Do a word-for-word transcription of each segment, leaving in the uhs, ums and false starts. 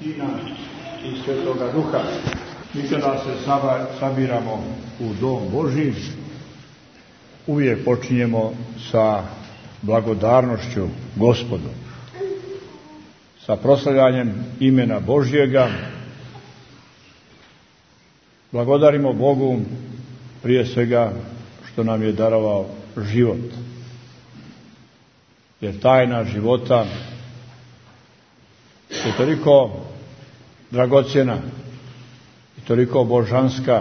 Sina i Svetoga Duha. Mi kada se sabiramo u dom Božji, uvijek počinjemo sa blagodarnošću Gospodu, sa proslavljanjem imena Božjega. Blagodarimo Bogu prije svega što nam je darovao život, jer tajna života je toliko dragocjena i toliko božanska,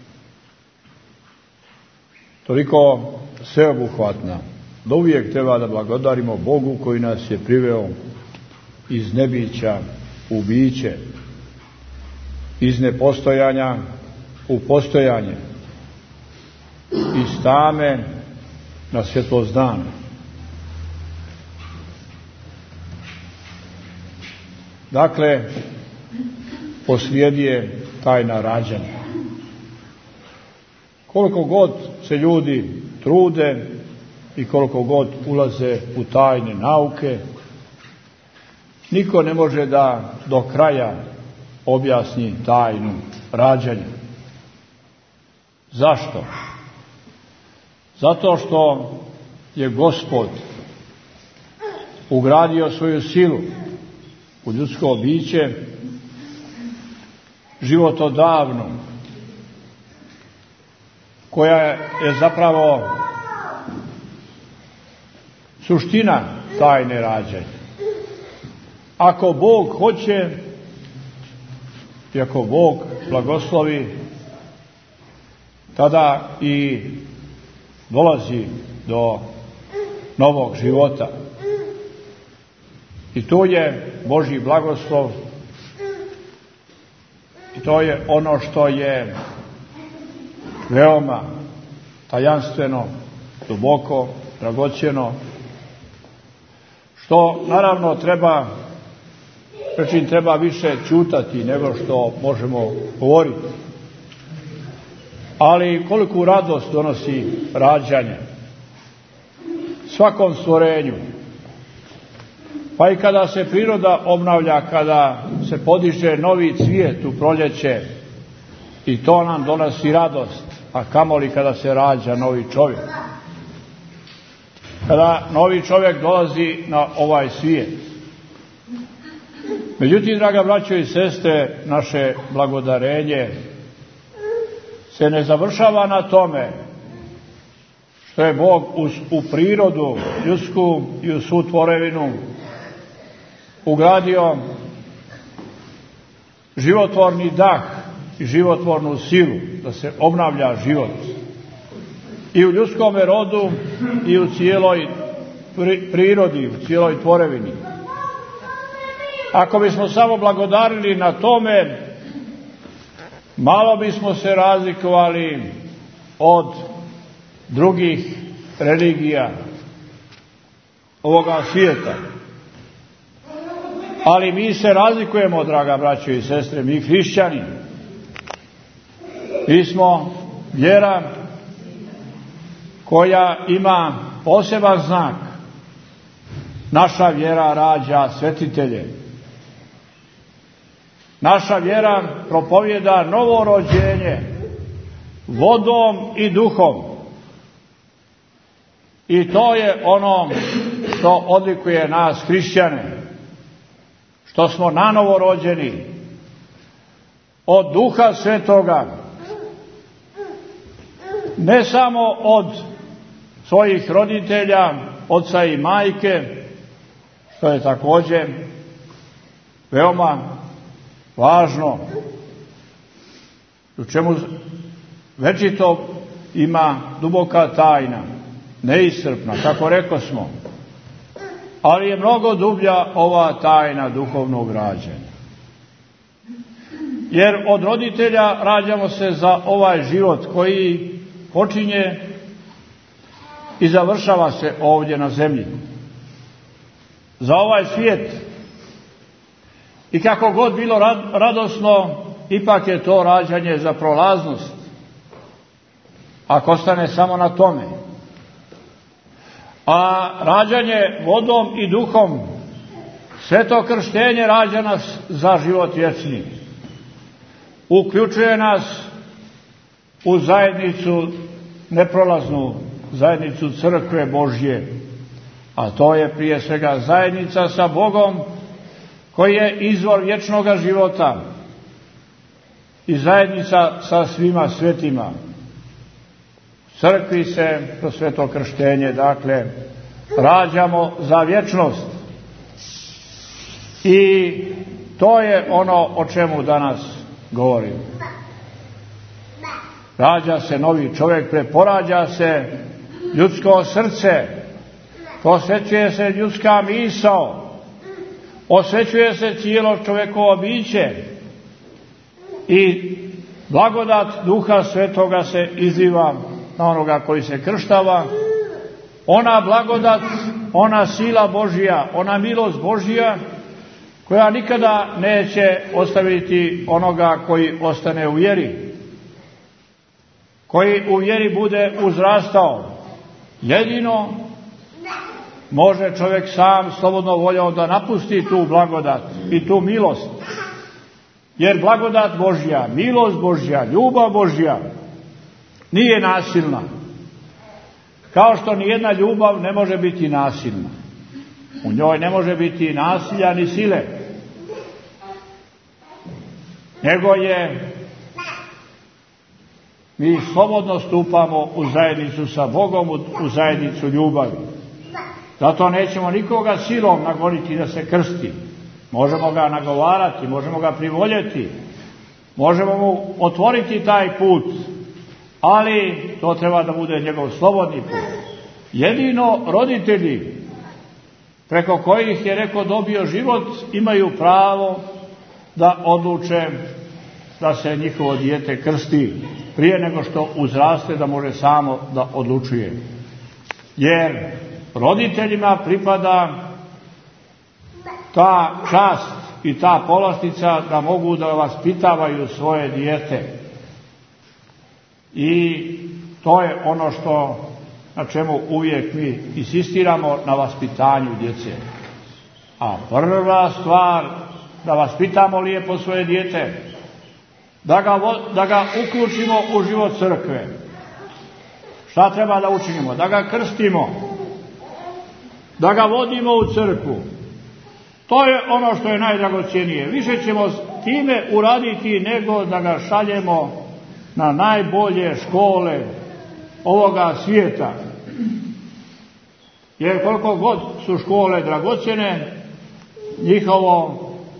toliko sveobuhvatna, da uvijek treba da blagodarimo Bogu koji nas je priveo iz nebića u biće, iz nepostojanja u postojanje, iz tame na svjetlost dana. Dakle, posrijedi je tajna rađanja. Koliko god se ljudi trude i koliko god ulaze u tajne nauke, niko ne može da do kraja objasni tajnu rađanja. Zašto? Zato što je Gospod ugradio svoju silu u ljudsko biće životodavno, koja je zapravo suština tajne rađanja. Ako Bog hoće i ako Bog blagoslovi, tada i dolazi do novog života. I to je Božji blagoslov i to je ono što je veoma tajanstveno, duboko, dragocjeno, što naravno treba, prečin treba više ćutati nego što možemo govoriti. Ali koliku radost donosi rađanje svakom stvorenju. Pa i kada se priroda obnavlja, kada se podiže novi cvijet u proljeće, i to nam donosi radost, a kamoli kada se rađa novi čovjek. Kada novi čovjek dolazi na ovaj svijet. Međutim, draga braćo i sestre, naše blagodarenje se ne završava na tome što je Bog u, u prirodu ljudsku i u svu tvorevinu ugradio životvorni dah i životvornu silu, da se obnavlja život i u ljudskom rodu i u cijeloj prirodi, u cijeloj tvorevini. Ako bismo samo blagodarili na tome, malo bismo se razlikovali od drugih religija ovoga svijeta. Ali mi se razlikujemo, draga braćo i sestre, mi hrišćani. Mi smo vjera koja ima poseban znak. Naša vjera rađa svetitelje. Naša vjera propovijeda novo rođenje vodom i duhom. I to je ono što odlikuje nas hrišćane, što smo nanovo rođeni od Duha Svetoga, ne samo od svojih roditelja, oca i majke, što je također veoma važno, u čemu večito ima duboka tajna, neiscrpna, kako rekosmo, ali je mnogo dublja ova tajna duhovnog rađanja. Jer od roditelja rađamo se za ovaj život koji počinje i završava se ovdje na zemlji. Za ovaj svijet. I kako god bilo radosno, ipak je to rađanje za prolaznost. Ako ostane samo na tome. A rađanje vodom i duhom Sveto krštenje rađa nas za život vječni. Uključuje nas u zajednicu, neprolaznu zajednicu crkve Božje, a to je prije svega zajednica sa Bogom koji je izvor vječnoga života i zajednica sa svima svetima. U crkvi se kroz sveto krštenje, dakle, rađamo za vječnost. I to je ono o čemu danas govorim. Rađa se novi čovjek, preporađa se ljudsko srce, posvećuje se ljudska misao, osvećuje se cijelo čovjekovo biće i blagodat Duha Svetoga se izliva na onoga koji se krštava. Ona blagodat, ona sila Božja, ona milost Božja koja nikada neće ostaviti onoga koji ostane u vjeri, koji u vjeri bude uzrastao. Jedino može čovjek sam slobodno voljom da napusti tu blagodat i tu milost. Jer blagodat Božja, milost Božja, ljubav Božja nije nasilna. Kao što nijedna ljubav ne može biti nasilna. U njoj ne može biti nasilja ni sile. Nego je, mi slobodno stupamo u zajednicu sa Bogom, u zajednicu ljubavi. Zato nećemo nikoga silom nagoniti da se krsti. Možemo ga nagovarati, možemo ga privoljeti, možemo mu otvoriti taj put, ali to treba da bude njegov slobodni put. Jedino roditelji, preko kojih je rekao dobio život, imaju pravo da odluče da se njihovo dijete krsti prije nego što uzraste da može samo da odlučuje. Jer roditeljima pripada ta čast i ta povlastica da mogu da vaspitavaju svoje dijete. I to je ono što, na čemu uvijek mi insistiramo, na vaspitanju djece. A prva stvar, da vaspitamo lijepo svoje dijete, da ga, da ga uključimo u život crkve. Šta treba da učinimo? Da ga krstimo, da ga vodimo u crkvu. To je ono što je najdragocjenije. Više ćemo time uraditi nego da ga šaljemo na najbolje škole ovoga svijeta. Jer koliko god su škole dragocjene, njihovo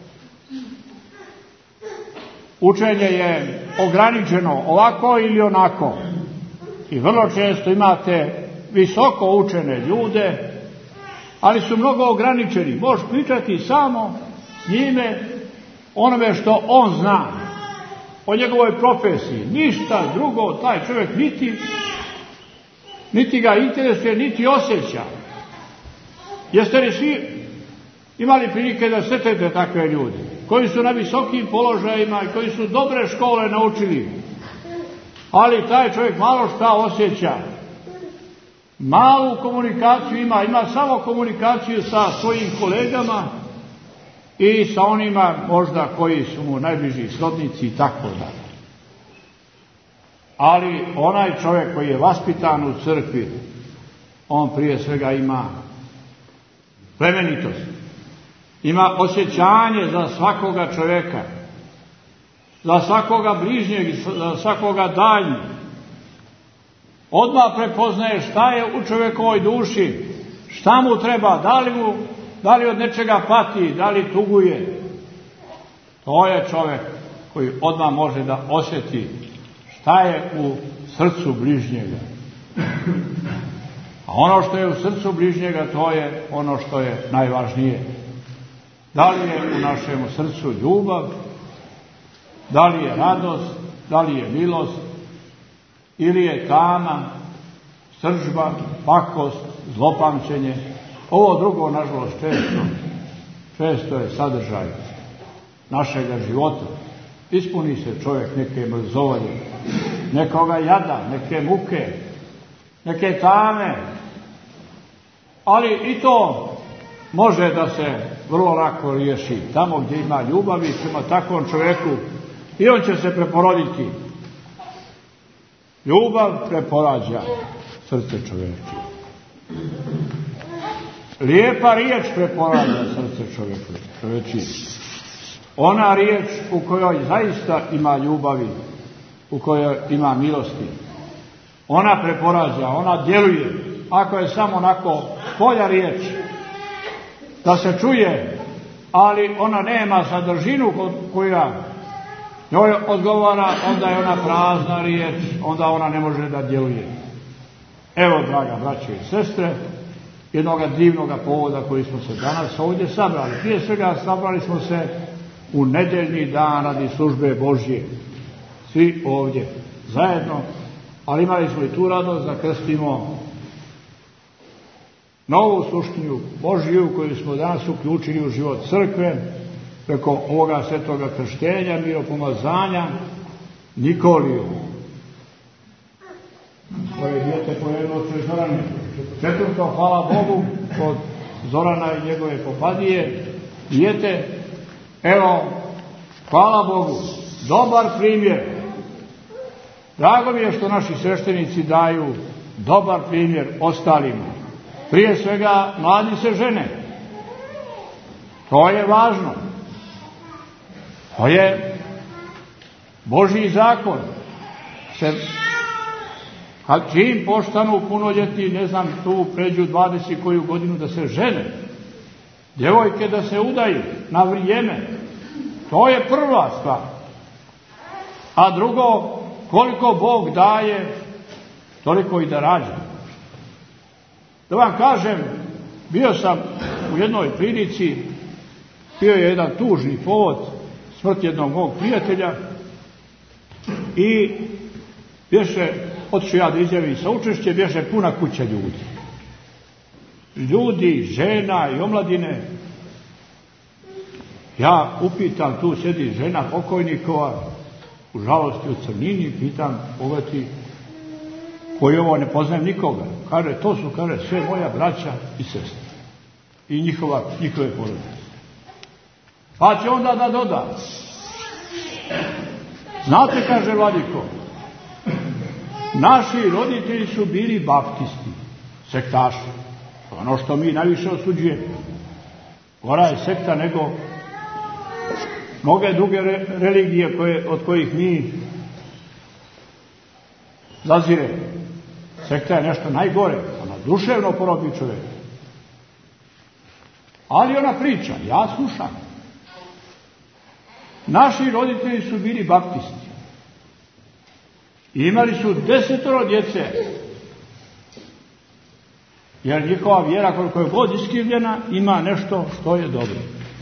učenje je ograničeno ovako ili onako. I vrlo često imate visoko učene ljude, ali su mnogo ograničeni. Možeš pričati samo s njime onome što on zna, o njegovoj profesiji. Ništa drugo taj čovjek niti, niti ga interesuje, niti osjeća. Jeste li svi imali prilike da sretnete takve ljude, koji su na visokim položajima i koji su dobre škole naučili, ali taj čovjek malo šta osjeća. Malu komunikaciju ima, ima samo komunikaciju sa svojim kolegama i sa onima možda koji su mu najbliži srodnici i tako dalje. Ali onaj čovjek koji je vaspitan u crkvi, on prije svega ima plemenitost, ima osjećanje za svakoga čovjeka, za svakoga bližnjeg, za svakoga daljnjeg. Odmah prepoznaje šta je u čovjekovoj duši, šta mu treba, da li, mu, da li od nečega pati, da li tuguje. To je čovjek koji odmah može da osjeti šta je u srcu bližnjega. A ono što je u srcu bližnjega, to je ono što je najvažnije. Da li je u našem srcu ljubav, da li je radost, da li je milost, ili je tama, sržba, pakost, zlopamćenje. Ovo drugo, nažalost, često, često je sadržaj našega života. Ispuni se čovjek neke mrzovolje, nekoga jada, neke muke, neke tame, ali i to može da se vrlo lako riješi. Tamo gdje ima ljubavi prema takvom čovjeku i on će se preporoditi. Ljubav preporađa srce čovječe. Lijepa riječ preporađa srce čovječe. Ona riječ u kojoj zaista ima ljubavi, u kojoj ima milosti. Ona preporađa, ona djeluje. Ako je samo onako polja riječ, da se čuje, ali ona nema sadržinu koja njoj odgovara, onda je ona prazna riječ, onda ona ne može da djeluje. Evo, draga braće i sestre, jednoga divnoga povoda koji smo se danas ovdje sabrali. Prije svega sabrali smo se u nedjeljni dan radi službe Božje. Svi ovdje zajedno, ali imali smo i tu radost da krstimo novu sluškinju Božju koju smo danas uključili u život crkve preko ovoga svetoga krštenja, miropomazanja, Nikoliju. Koje dijete pojedno od Zorane. Četvrto, hvala Bogu, od Zorana i njegove popadije. Dijete, evo, hvala Bogu, dobar primjer. Drago mi je što naši sveštenici daju dobar primjer ostalima. Prije svega, mladi se žene. To je važno. To je Božji zakon. Se, a čim postanu punoljetni, ne znam, tu pređu dvadeset koju godinu da se žene. Djevojke da se udaju na vrijeme. To je prva stvar. A drugo, koliko Bog daje, toliko i da rađa. Da vam kažem, bio sam u jednoj prilici, bio je jedan tužni povod, smrt jednog mog prijatelja i bješe, otišao ja da izjavim saučešće, bješe puna kuća ljudi. Ljudi, žena i omladine. Ja upitam, tu sjedi žena pokojnikova, u žalosti u crnini, pitam, pogledati, koji ovo ne poznajem nikoga. Kaže, to su, kaže, sve moja braća i sestre. I njihova, njihove porodice. Pa će onda da doda. Znate, kaže vladiko, naši roditelji su bili baptisti, sektaši. Ono što mi najviše osuđujemo. Gora je sekta nego mnoge druge re, religije koje, od kojih mi zaziremo. Sekta je nešto najgore, ona duševno porobi čovjeka. Ali ona priča, ja slušam. Naši roditelji su bili baptisti. I imali su desetoro djece. Jer njihova vjera, koliko je god iskrivljena, ima nešto što je dobro.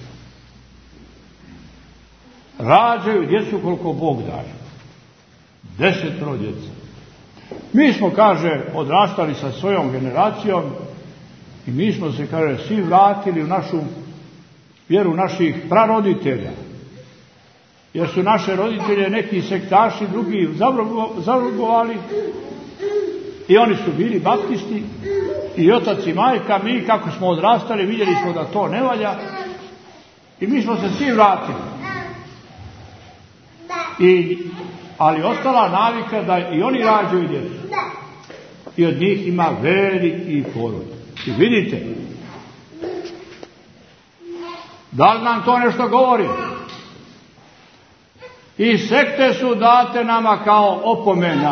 Rađaju djecu koliko Bog daje. Desetoro djece. Mi smo, kaže, odrastali sa svojom generacijom i mi smo se, kaže, svi vratili u našu vjeru naših praroditelja. Jer su naše roditelje neki sektaši, drugi zavrugovali i oni su bili baptisti i otac i majka. Mi, kako smo odrastali, vidjeli smo da to ne valja i mi smo se svi vratili. I, ali ostala navika da i oni rađaju djecu. I od njih ima veliki porod. I vidite, da li nam to nešto govori? I sekte su date nama kao opomena.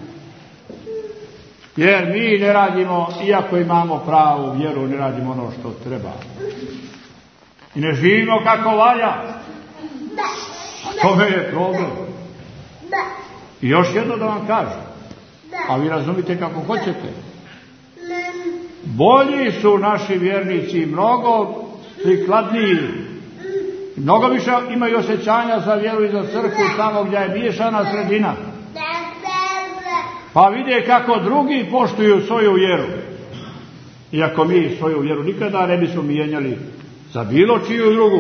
Jer mi ne radimo, iako imamo pravu vjeru, ne radimo ono što treba. I ne živimo kako valja. A tome je problem. I još jedno da vam kažem. A vi razumite kako hoćete. Bolji su naši vjernici, mnogo prikladniji. Mnogo više imaju osjećanja za vjeru i za crkvu tamo gdje je miješana sredina. Pa vide kako drugi poštuju svoju vjeru. Iako mi svoju vjeru nikada ne bismo mijenjali za bilo čiju drugu.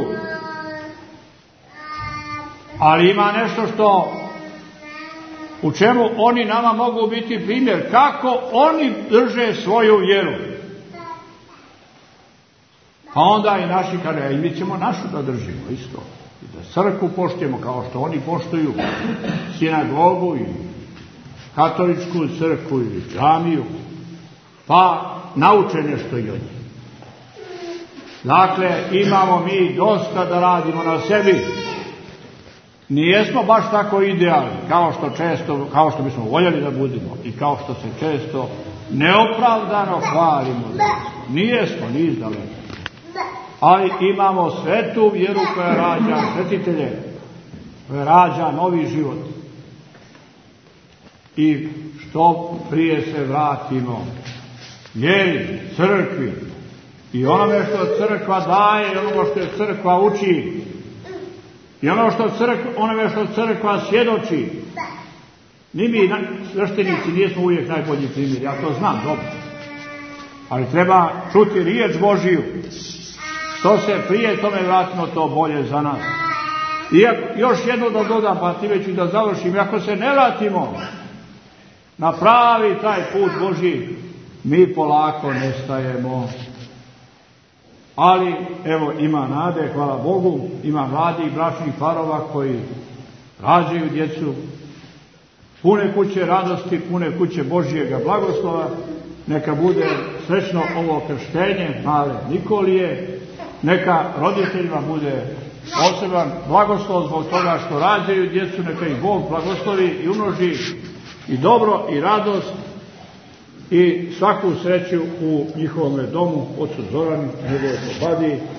Ali ima nešto što u čemu oni nama mogu biti primjer. Kako oni drže svoju vjeru. A onda i naši kaže, i mi ćemo našu da držimo isto. I da crkvu poštujemo kao što oni poštuju sinagogu i katoličku crkvu ili džamiju. Pa nauče nešto i od njih. Dakle, imamo mi dosta da radimo na sebi. Nijesmo baš tako idealni kao što često, kao što bismo voljeli da budemo i kao što se često neopravdano hvalimo. Nijesmo, ni izdaleko. Ali imamo svetu vjeru koja rađa svetitelje, koja rađa novi život. I što prije se vratimo vjeri, crkvi i onome što crkva daje i onome što je crkva uči i ono što crkva, onome što crkva svjedoči. Ni mi sveštenici nismo uvijek najbolji primjer, ja to znam dobro. Ali treba čuti riječ Božiju. Što se prije tome vratimo, to bolje za nas. I još jedno da dodam, pa ti već i da završim. Ako se ne vratimo na pravi taj put Božji, mi polako nestajemo. Ali, evo, ima nade, hvala Bogu, ima mladih bračnih parova koji rađaju djecu, pune kuće radosti, pune kuće Božjega blagoslova. Neka bude srećno ovo krštenje male Nikolije, neka roditeljima bude poseban blagoslov zbog toga što rađaju djecu, neka ih Bog blagoslovi i umnoži i dobro i radost i svaku sreću u njihovom domu, ocu Zoranu, njegovoj pobadi.